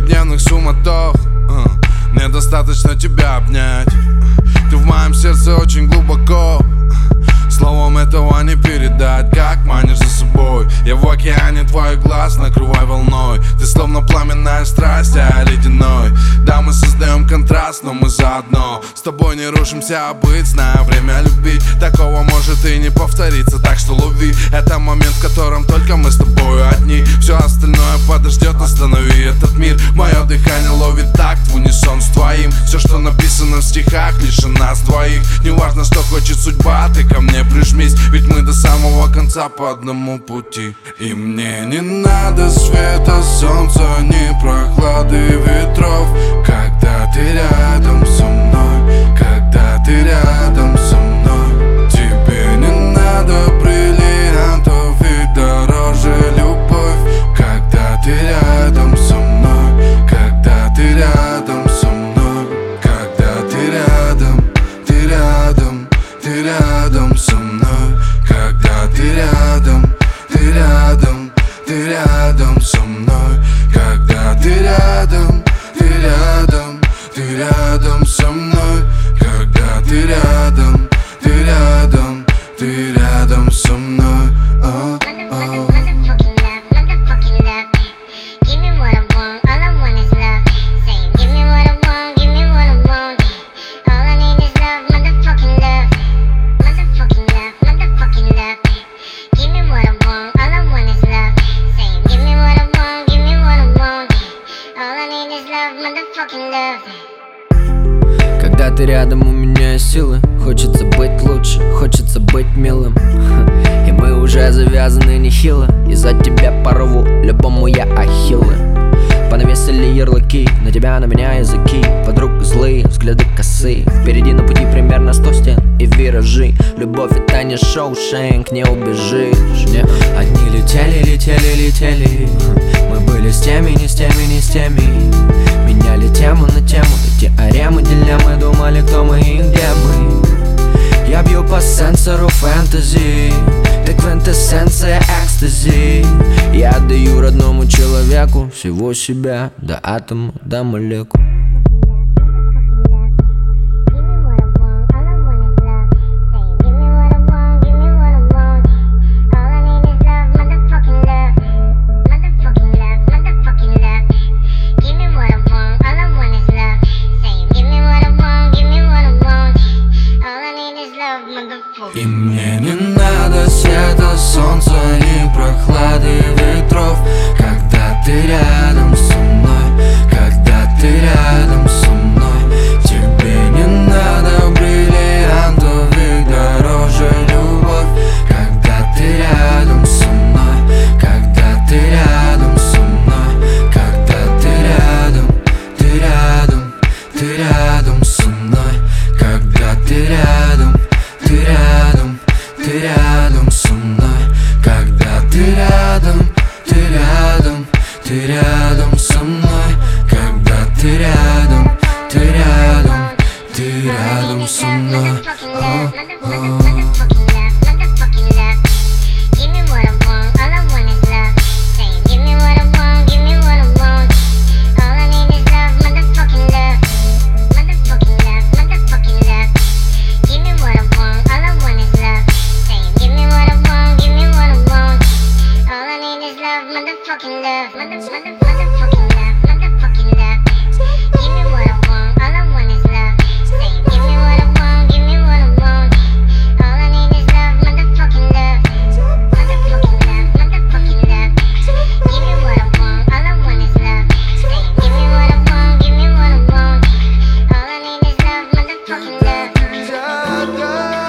каждодневных суматох. Мне достаточно тебя обнять. Ты в моем сердце очень глубоко. Словом этого не передать, как манишь за собой. Я в океане твоих глаз, накрывай волной. Ты словно пламенная страсть, а я ледяной. Да, мы создаем контраст, но мы заодно. С тобой не рушимся, а быть, зная время любить. Такого может и не повториться, так что лови. Это момент, в котором только мы с тобой одни. Все остальное подождет, останови этот мир. Мое дыхание ловит такт в унисон с твоим. Все, что написано в стихах, лишь о нас двоих. Неважно, что хочет судьба, ты ко мне прижмись, ведь мы до самого конца по одному пути. И мне не надо света, солнца, ни прохлады ветров. Когда ты рядом со мной, когда ты рядом со мной. Тебе не надо бриллиантов и дороже любовь. Когда ты рядом со мной, когда ты рядом со мной. Когда ты рядом, ты рядом, ты рядом со мной. Когда ты рядом, ты рядом, ты рядом со мной. Когда ты рядом, ты рядом, ты рядом со мной. Когда ты рядом, ты рядом, ты рядом со мной. Когда ты рядом, у меня есть силы. Хочется быть лучше, хочется быть милым. И мы уже завязаны нехило. Из-за тебя порву любому я ахиллы. Понавесили ярлыки, на тебя, на меня языки. Подруг злые, взгляды косые. Впереди на пути примерно 100 стен и виражи. Любовь это не Шоушенк, не убежишь, не. Одни летели, летели, летели. Мы были с теми, не с теми, не с теми. Меняли тему на тему, теоремы, дилеммы. Думали, кто мы и где мы. Я бью по сенсору фэнтези. Ты квинтэссенция экстази. Я отдаю родному человеку всего себя, до атома, до молекул. И мне не надо света, солнца, ни прохлады ветров. Когда ты рядом